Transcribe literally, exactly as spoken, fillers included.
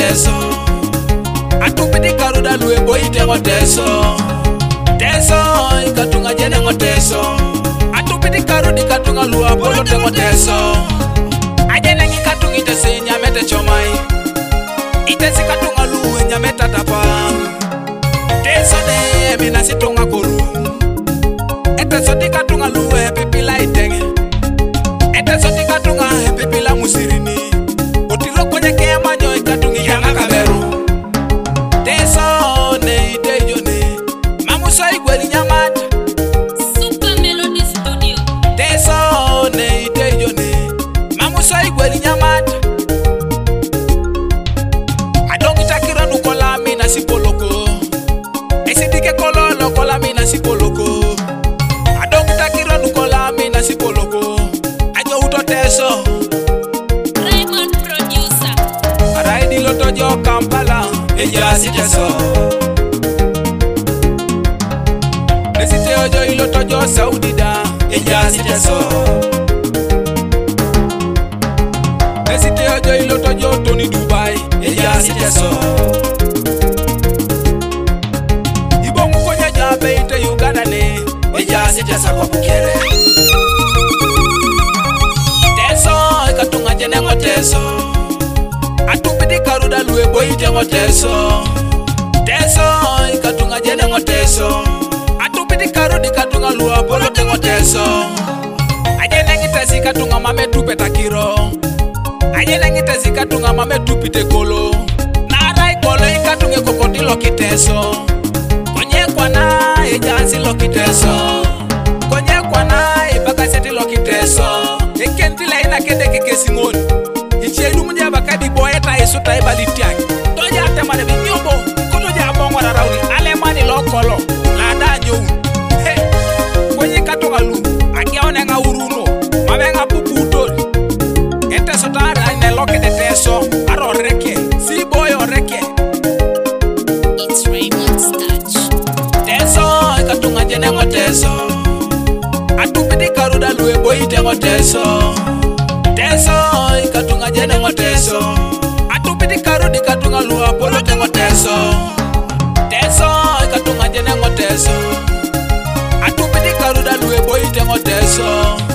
teso atupidi karuda lue boy tengo teso teso ikatunga jene ngo teso atupidi karudi katunga lua polo tengo teso ajene ngi katungi tese nyamete chomai itesi katunga lue nyameta tapa teso ne mina situnga koru eteso dikatunga lue pipila itenge eteso dikatunga pipila musirini otiro kwenye kema nyo ikatungi yanga kameru teso ne itejo ne mamuso igweli nyamata Super Melody Studio teso ne itejo ne mamuso igweli nyamata adongi takira nukola mina sipoloko esidike kololo kola mina sipoloko adongi takira nukola mina sipoloko ajo uto teso Raymond Producer araidi loto jo Kampala eja si teso resite ojo iloto jo Saudi da eja si teso resite ojo iloto jo Tony Dubai eja si teso ibongu konya jabe ite Uganda ne eja si teso kwa bukere teso ikatunga jene ngo teso atupidi karuda lue boy tengo teso teso ikatunga jene ngo teso atupidi karudi katunga lua polo tengo teso ajene ngitesi katunga mame tupeta kiro ajene ngitesi katunga mame tupite kolo narai kolo ikatunge kokoti lokiteso konye kwana ejansi lokiteso konye kwana ibakaseti lokiteso ekentila ina kende kekesingoni ichelu munja bakadi boeta isu taibali tiaki toja atemane binyombo kono ja bongo na rauni alemani lokolo la danyo he kwenye katonga lu akiaone nga uruno mabenga puputo ente sotara ne lokete teso aro reke si boyo reke It's Raymond's touch teso katunga jene ngo teso atupidi karuda lue boy tengo teso teso ikatunga jene ngo teso atupidi karudi katunga lua polo tengo teso teso ikatunga jene ngo teso atupidi karuda lue boy tengo teso